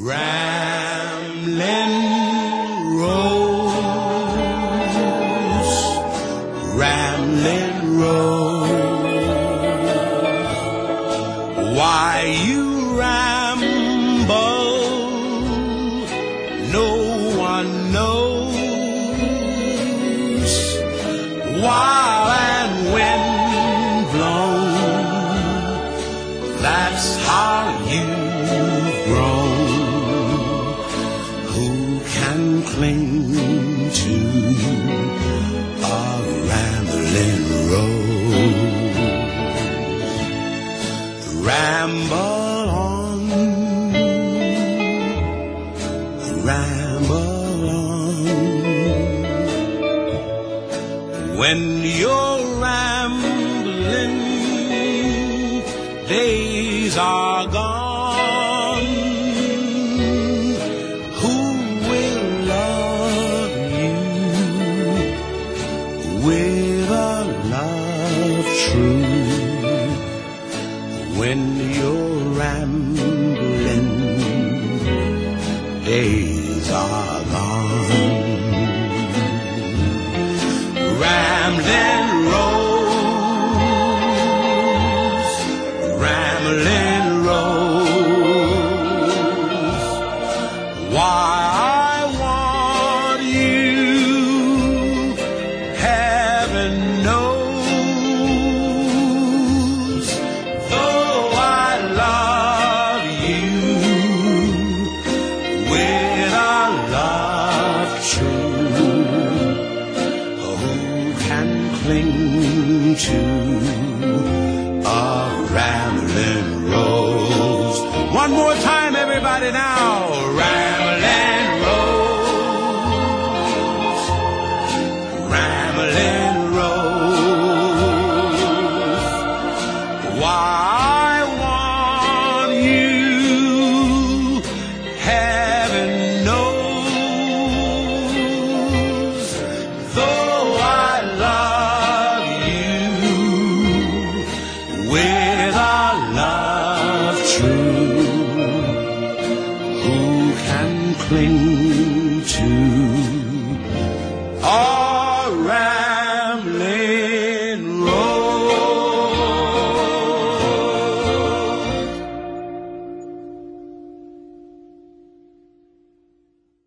Ramblin' Rose, Ramblin' Rose, why you ramble, no one knows. While and wind blown, that's how you've grown. Who can cling to a rambling rose? Ramble on, ramble on. When you're rambling, days are gone. Who will love you with a love true? When you're rambling, days are gone. Ramblin' Rose, Ramblin' Rose, why I want you, heaven knows. Though I love you with a love true, cling to a rambling rose. One more time, everybody now.